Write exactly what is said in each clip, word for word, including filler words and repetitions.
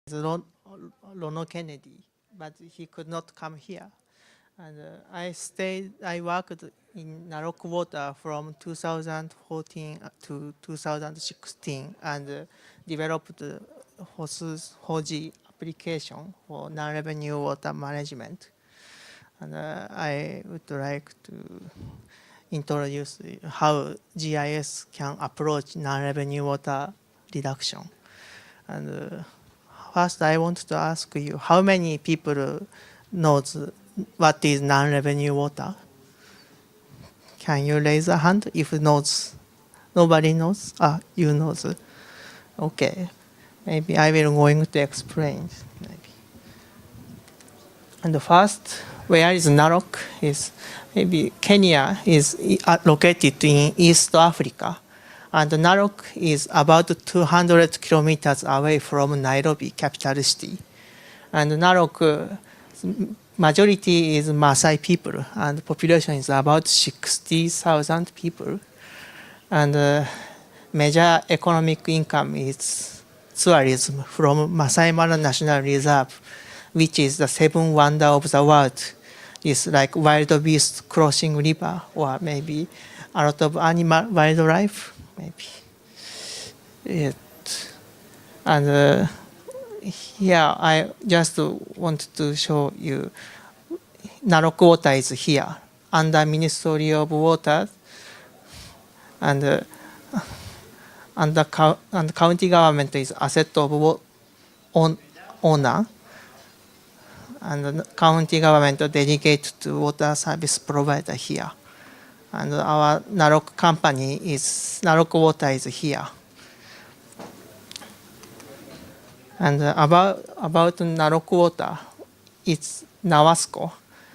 Ron, Ronald Kennedy, but he could not come here. And uh, I stayed, I worked in Narok Water from two thousand fourteen to two thousand sixteen and uh, developed the Hoji application for non-revenue water management. And uh, I would like to introduce how G I S can approach non-revenue water reduction. And uh, first, I want to ask you, how many people knows what is non-revenue water? Can you raise a hand if knows? Nobody knows? Ah, you knows. Okay. Maybe I will going to explain. Maybe. And the first, where is Narok? Is maybe Kenya is located in East Africa. And Narok is about two hundred kilometers away from Nairobi, capital city. And Narok, uh, majority is Maasai people, and population is about sixty thousand people. And uh, major economic income is tourism from Masai Mara National Reserve, which is the seventh wonder of the world. It's like wild beast crossing river, or maybe a lot of animal wildlife. Maybe it, and uh, here I just want to show you Narok Water is here under Ministry of Water, and uh, under and county government is asset of own, owner, and the county government dedicated to water service provider here. And our Narok company is, Narok Water is here. And about, about Narok Water, it's Nawasco.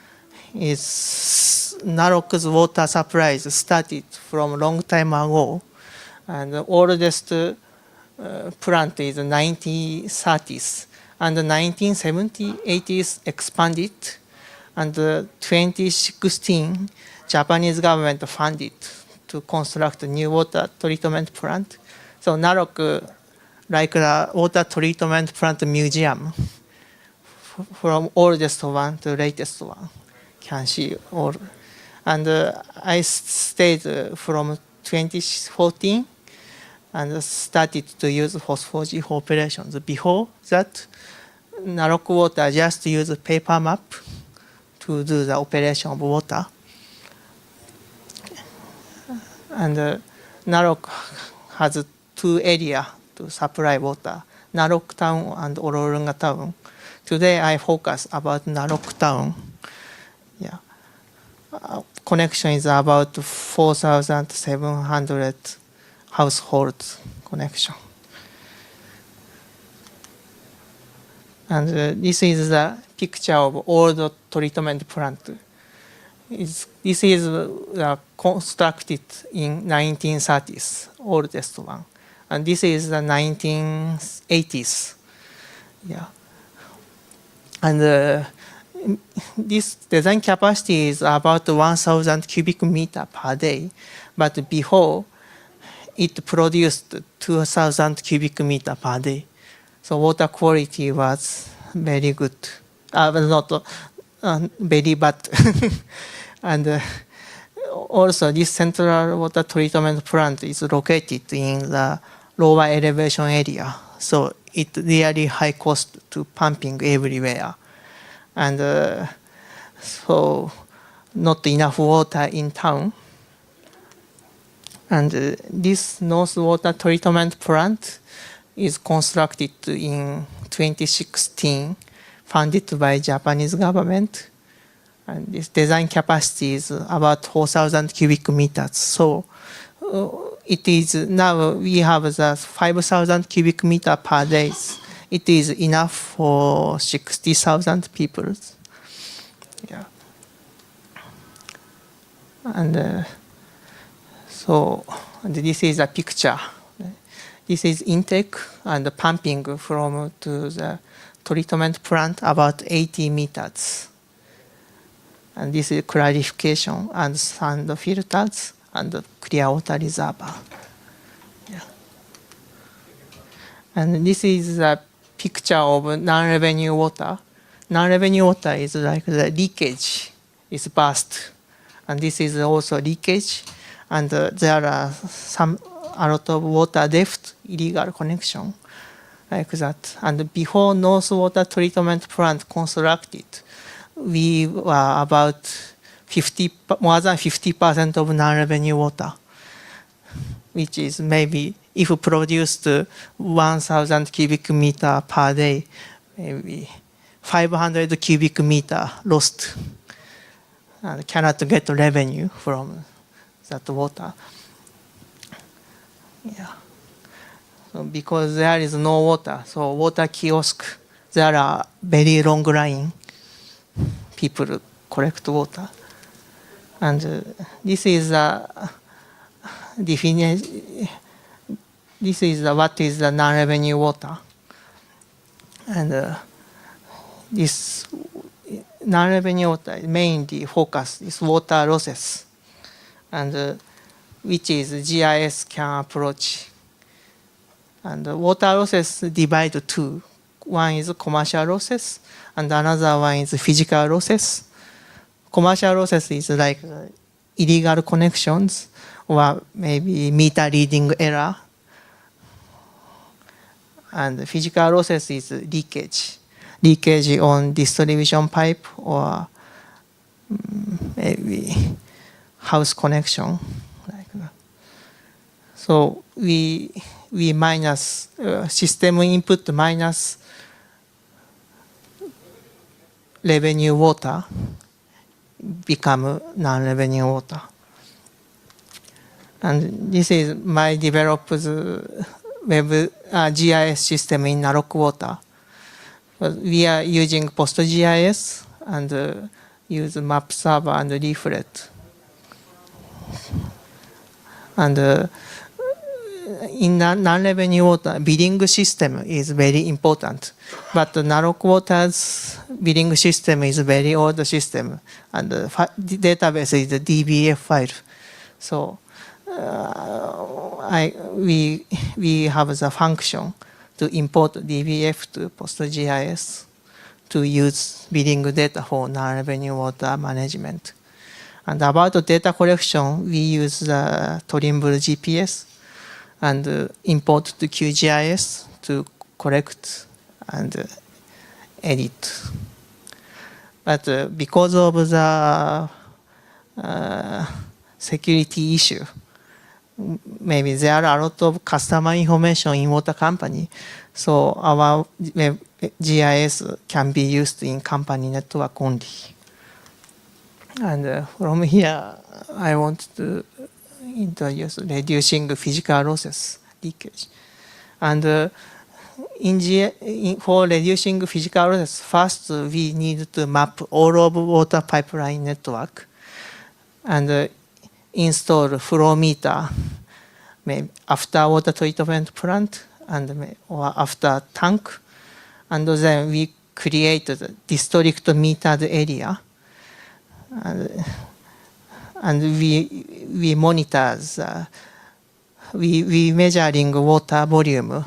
It's Narok's water supplies started from a long time ago. And the oldest uh, plant is nineteen thirties. And the nineteen seventies, eighties expanded. And uh, twenty sixteen, Japanese government funded to construct a new water treatment plant. So Narok, uh, like the water treatment plant museum, from oldest one to latest one, can see all. And uh, I stayed uh, from twenty fourteen and started to use Phosphorgy for operations. Before that, Narok Water just used paper map to do the operation of water. And uh, Narok has two areas to supply water, Narok Town and Orolunga Town. Today I focus about Narok Town. Yeah. Uh, connection is about four thousand seven hundred households connection. And uh, this is the picture of old treatment plant. It's, this is uh, constructed in nineteen thirties, oldest one. And this is the nineteen eighties. Yeah. And uh, this design capacity is about one thousand cubic meter per day. But before, it produced two thousand cubic meter per day. So water quality was very good. Uh, not uh, very bad. And uh, also, this central water treatment plant is located in the lower elevation area. So it really high cost to pumping everywhere. And uh, so not enough water in town. And uh, this North Water Treatment Plant is constructed in twenty sixteen, funded by Japanese government. And this design capacity is about four thousand cubic meters. So uh, it is now we have the five thousand cubic meter per day. It is enough for sixty thousand people. Yeah. And uh, so and this is a picture. This is intake and pumping from to the treatment plant about eighty meters. And this is clarification and sand filters and clear water reservoir. Yeah. And this is a picture of non-revenue water. Non-revenue water is like the leakage is burst, and this is also leakage, and uh, there are some a lot of water depth illegal connection like that. And before North Water Treatment Plant constructed, we were about fifty more than fifty percent of non-revenue water, which is maybe if produced one thousand cubic meter per day, maybe five hundred cubic meter lost and cannot get revenue from that water. Yeah. So because there is no water, so water kiosk, there are very long line. People collect water. And uh, this is a definition. This is the, what is the non-revenue water. And uh, this non-revenue water mainly focus is water losses, and uh, which is G I S can approach. And uh, water losses divide to two. One is commercial losses, and another one is physical losses. Commercial losses is like uh, illegal connections or maybe meter reading error. And physical losses is leakage. Leakage on distribution pipe or um, maybe house connection. Like that. So we we minus uh, system input minus revenue water become non-revenue water. And this is my developed web uh, G I S system in Narok Water. We are using PostGIS and uh, use map server and leaflet. And uh, in non-revenue water, billing system is very important. But the Narok Water's billing system is very old system, and the database is a D B F file. So uh, I, we, we have the function to import D B F to PostGIS to use billing data for non-revenue water management. And about the data collection, we use the Trimble G P S and uh, import to Q G I S to collect and uh, edit. But uh, because of the uh, security issue, maybe there are a lot of customer information in water company, so our G I S can be used in company network only. And uh, from here, I want to introduce reducing physical losses leakage. And uh, in G in, for reducing physical losses, first we need to map all of water pipeline network and uh, install flow meter, maybe after water treatment plant and or after tank, and then we create the district metered area, and, and we we monitor the, we we measuring water volume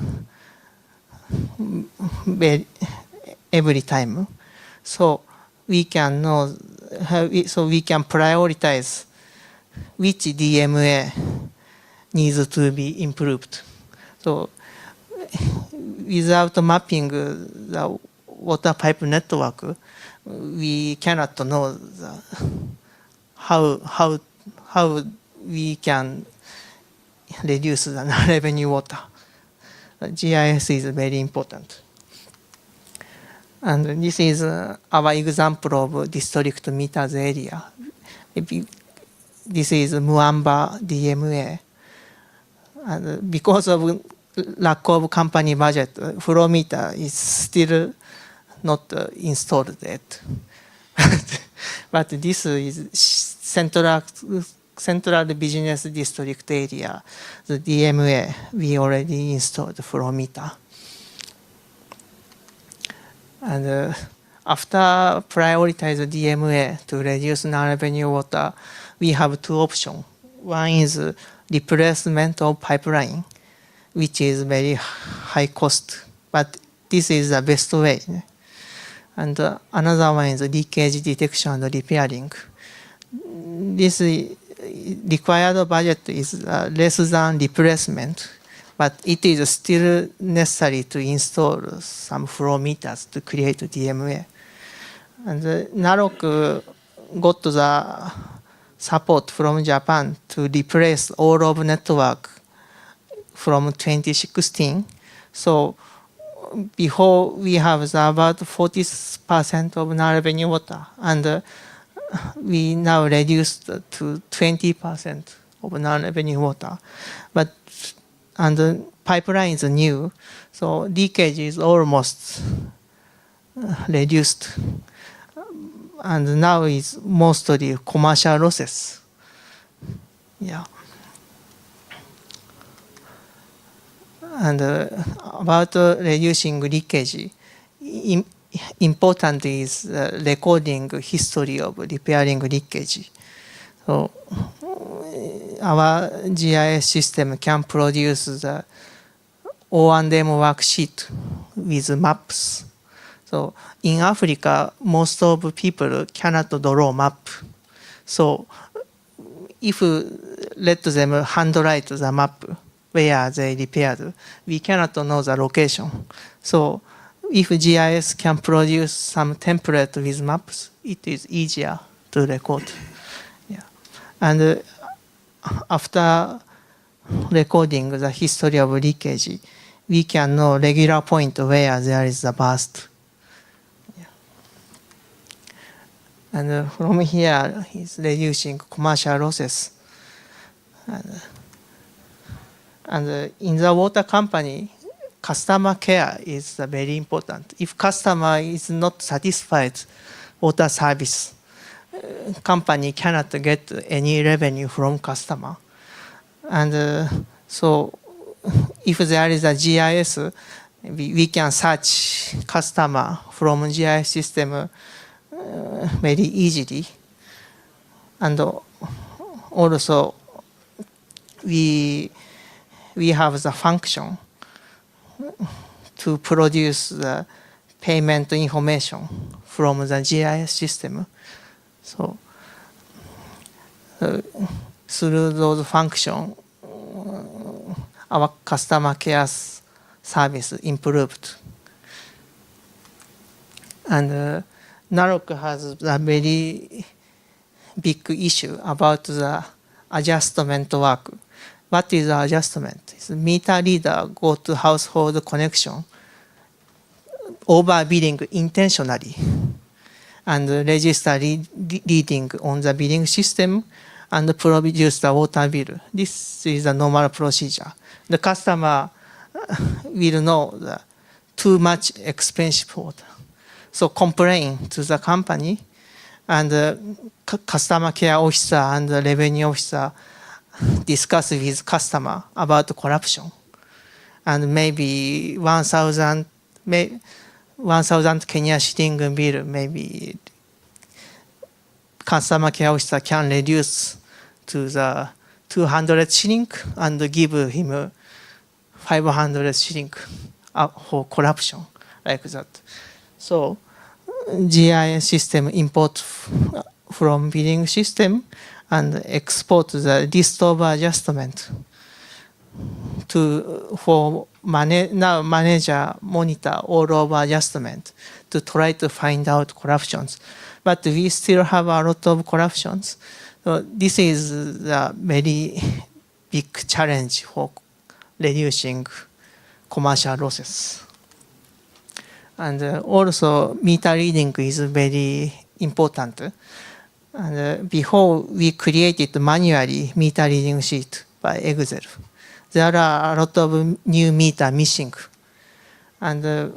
every time, so we can know so we can prioritize which D M A needs to be improved. So without mapping the water pipe network, we cannot know the, how how how we can reduce the non-revenue water. G I S is very important. And this is uh, our example of district meters area. Maybe this is Muamba D M A. And because of lack of company budget, flow meter is still not uh, installed yet. But this is central, central business district area, the D M A, we already installed flow meter. And uh, after prioritize the D M A to reduce non-revenue water, we have two options. One is uh, replacement of pipeline, which is very high cost, but this is the best way. And uh, another one is leakage detection and repairing. This required budget is uh, less than replacement, but it is still necessary to install some flow meters to create D M A. And uh, Narok got the support from Japan to replace all of network from twenty sixteen. So before we have the about forty percent of non-revenue water, and uh, we now reduced to twenty percent of non-revenue water. But and the pipeline is new, so leakage is almost reduced. And now it's mostly commercial losses. Yeah. And uh, about uh, reducing leakage, im important is uh, recording history of repairing leakage. So our G I S system can produce the O and M worksheet with maps. So in Africa, most of people cannot draw map. So if we let them handwrite the map where they repaired, we cannot know the location. So if G I S can produce some template with maps, it is easier to record. Yeah. And uh, after recording the history of leakage, we can know regular point where there is a burst. Yeah. And uh, from here is reducing commercial losses. And, uh, and uh, in the water company, customer care is uh, very important. If customer is not satisfied water service, uh, company cannot get any revenue from customer. And uh, so if there is a G I S, we, we can search customer from G I S system uh, very easily. And also we, we have the function to produce the payment information from the G I S system. So uh, through those functions, our customer care service improved. And uh, Narok has a very big issue about the adjustment work. What is the adjustment? It's meter reader go to household connection, overbilling intentionally, and register read, reading on the billing system and produce the water bill. This is a normal procedure. The customer will know the too much expensive water. So complain to the company, and the customer care officer and the revenue officer discuss with customer about corruption. And maybe one thousand Kenya shilling bill, maybe customer care officer can reduce to the two hundred shilling and give him five hundred shilling for corruption, like that. So G I S system import from billing system and export the list of adjustment to for man now manager monitor all of adjustment to try to find out corruptions. But we still have a lot of corruptions. So this is a very big challenge for reducing commercial losses. And uh, also meter reading is very important. And uh, before we created manually meter reading sheet by Excel, there are a lot of new meter missing. And uh,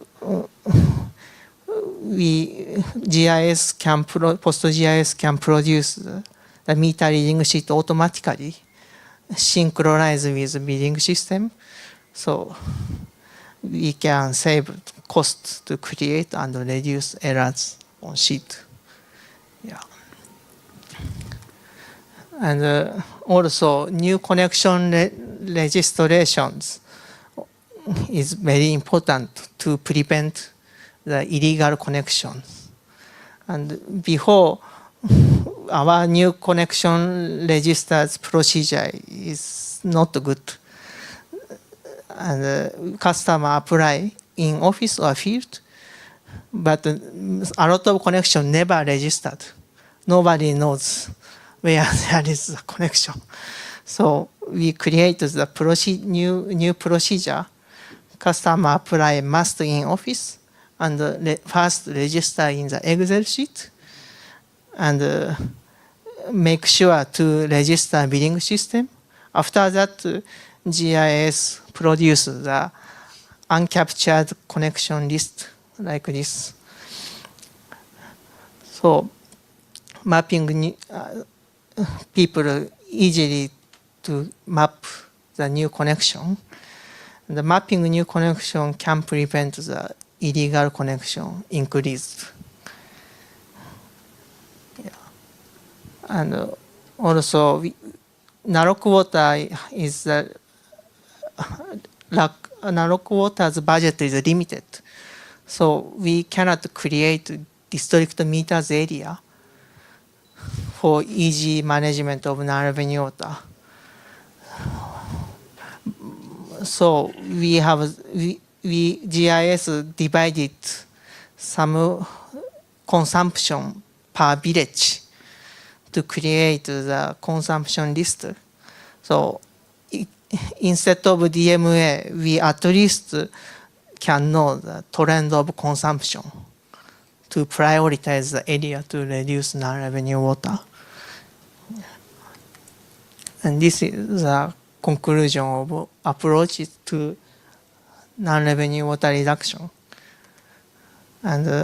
we G I S can pro, Post G I S can produce the meter reading sheet automatically, synchronize with billing system, so we can save costs to create and reduce errors on sheet. Yeah. And uh, also new connection re registrations is very important to prevent the illegal connections. And before, our new connection registers procedure is not good. And uh, customer apply in office or field, but uh, a lot of connection never registered. Nobody knows where there is a connection. So we created the proce new, new procedure. Customer apply must in office and uh, re first register in the Excel sheet and uh, make sure to register billing system. After that, uh, G I S produces the uncaptured connection list like this. So mapping uh, people easily to map the new connection. The mapping new connection can prevent the illegal connection increased. Yeah. And uh, also, we, Narok Water is the Narok Water's budget is limited, so we cannot create district meters area for easy management of non-revenue water. So we have we, we G I S divided some consumption per village to create the consumption list. So it, instead of D M A, we at least can know the trend of consumption to prioritize the area to reduce non-revenue water. And this is the conclusion of approaches to non-revenue water reduction. And uh,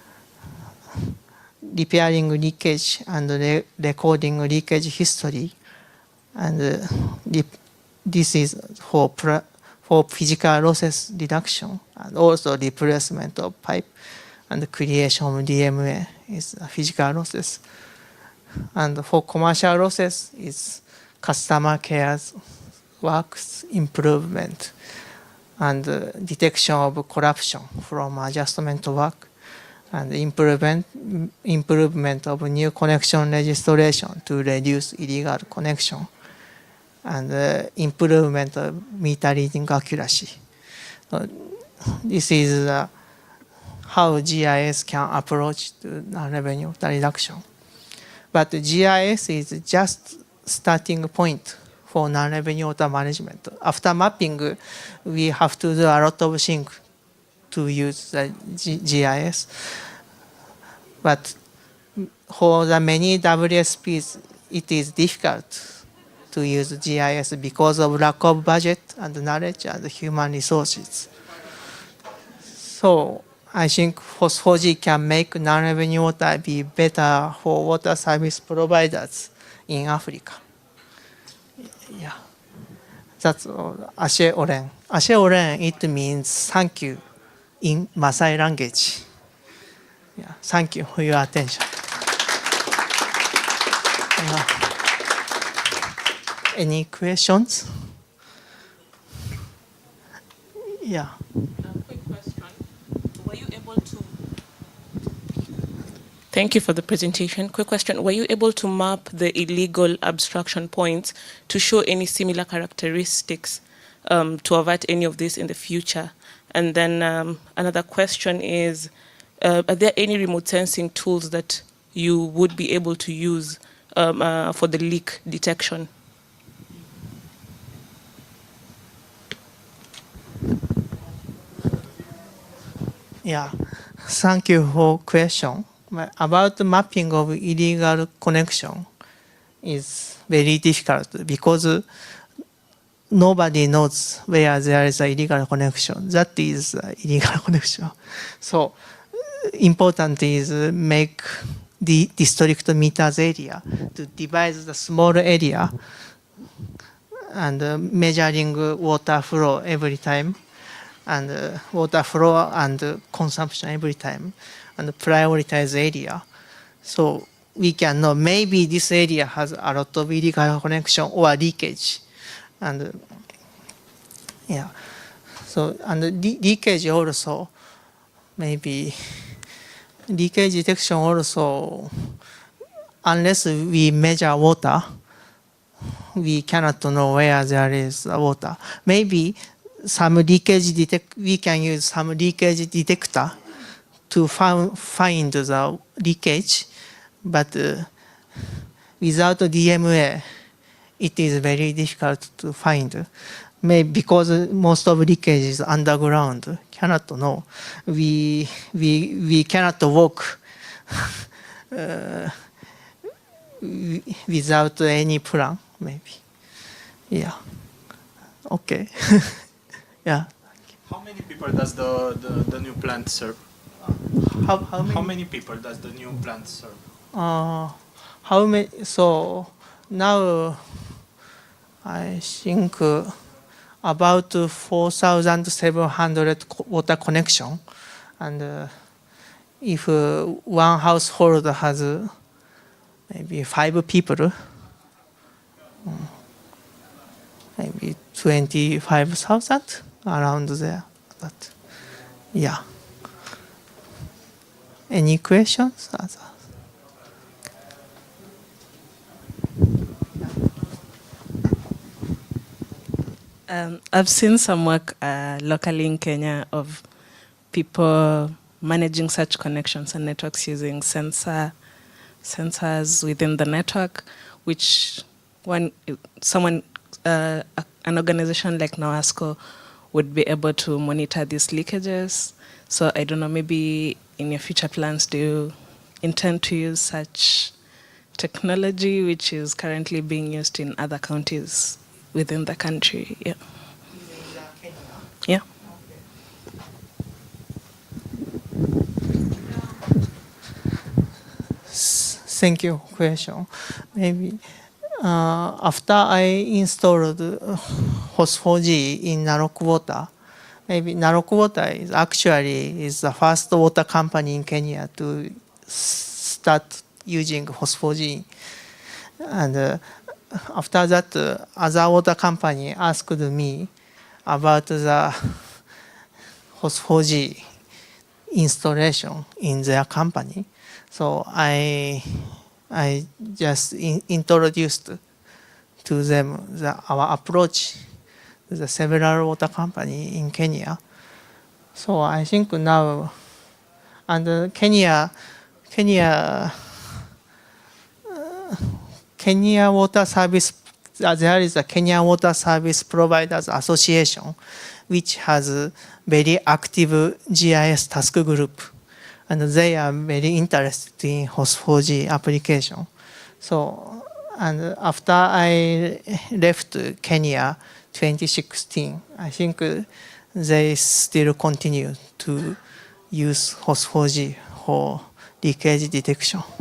repairing leakage and re recording leakage history. And uh, this is for, for physical losses reduction and also replacement of pipe and the creation of D M A is physical losses. And for commercial losses is customer care works improvement and uh, detection of corruption from adjustment work and improvement, improvement of new connection registration to reduce illegal connection and uh, improvement of meter reading accuracy. So this is uh, how G I S can approach to non-revenue reduction. But G I S is just starting point for non-revenue water management. After mapping, we have to do a lot of things to use the G I S. But for the many W S Ps, it is difficult to use G I S because of lack of budget and knowledge and human resources. So I think FOSS four G can make non-revenue water be better for water service providers in Africa. Yeah, that's all. Ashe Oren. Ashe Oren, it means thank you in Maasai language. Yeah, thank you for your attention. Uh, any questions? Yeah. Thank you for the presentation. Quick question. Were you able to map the illegal abstraction points to show any similar characteristics um, to avert any of this in the future? And then um, another question is, uh, are there any remote sensing tools that you would be able to use um, uh, for the leak detection? Yeah, thank you for question. About the mapping of illegal connection is very difficult because nobody knows where there is an illegal connection. That is an illegal connection. So important is make the district meters area to divide the small area and uh, measuring water flow every time and uh, water flow and uh, consumption every time. And prioritize area. So we can know maybe this area has a lot of illegal connection or leakage. And uh, yeah, So, and the le- leakage also, maybe leakage detection also, unless we measure water, we cannot know where there is water. Maybe some leakage detect, we can use some leakage detector to found, find the leakage, but uh, without D M A, it is very difficult to find. Maybe because most of leakage is underground, cannot know. We we we cannot walk uh, without any plan. Maybe, yeah. Okay. Yeah. How many people does the, the, the new plant serve? How how many? How many people does the new plant serve? Uh, how many? So now I think uh, about four thousand seven hundred water connection, and uh, if uh, one household has uh, maybe five people, um, maybe twenty-five thousand around there. But yeah. Any questions? Um, I've seen some work uh, locally in Kenya of people managing such connections and networks using sensor sensors within the network, which one someone uh, an organization like NOASCO would be able to monitor these leakages. So I don't know, maybe in your future plans, do you intend to use such technology, which is currently being used in other counties within the country? Yeah. Yeah. Thank you. Question. Maybe uh, after I installed uh, host four G in Narok Water, maybe Narok Water is actually is the first water company in Kenya to start using host four G. And uh, after that, uh, other water company asked me about the host four G installation in their company. So I I just in, introduced to them the, our approach to the several water company in Kenya. So I think now, and uh, Kenya, Kenya, uh, Kenya Water Service, uh, there is a Kenya Water Service Providers Association, which has a very active G I S task group. And they are very interested in host four G application. So, and after I left Kenya twenty sixteen, I think they still continue to use host four G for leakage detection.